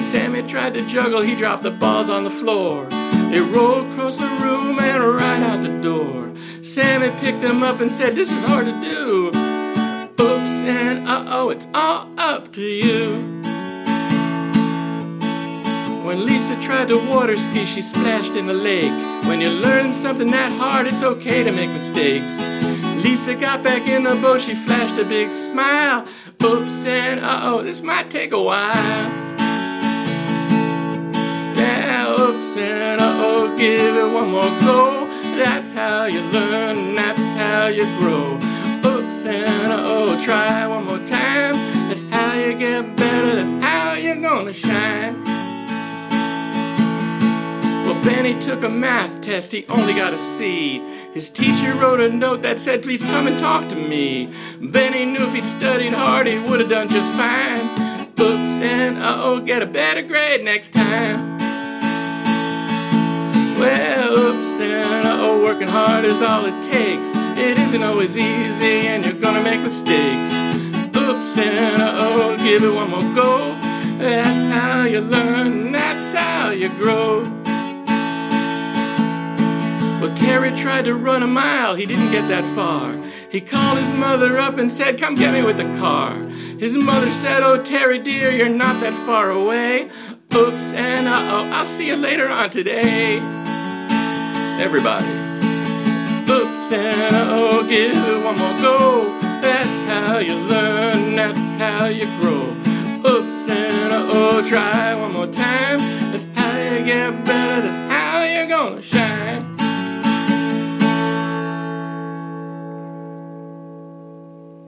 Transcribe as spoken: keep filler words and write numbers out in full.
When Sammy tried to juggle, he dropped the balls on the floor. They rolled across the room and right out the door. Sammy picked them up and said, "This is hard to do." Oops and uh-oh, it's all up to you. When Lisa tried to water ski, she splashed in the lake. When you learn something that hard, it's okay to make mistakes. Lisa got back in the boat, she flashed a big smile. Oops and uh-oh, this might take a while. Yeah, oops and uh-oh, give it one more go. That's how you learn, that's how you grow. Oops and uh-oh, try one more time. That's how you get better, that's how you're gonna shine. Well, Benny took a math test, he only got a C. His teacher wrote a note that said, "Please come and talk to me." Benny knew if he'd studied hard, he would have done just fine. Oops and uh-oh, get a better grade next time. Well, oops and uh-oh, working hard is all it takes. It isn't always easy and you're gonna make mistakes. Oops and uh-oh, give it one more go. That's how you learn, that's how you grow. Well, Terry tried to run a mile, he didn't get that far. He called his mother up and said, "Come get me with the car." His mother said, "Oh, Terry dear, you're not that far away." Oops and uh-oh, I'll see you later on today. Everybody. Oops and uh-oh, give it one more go. That's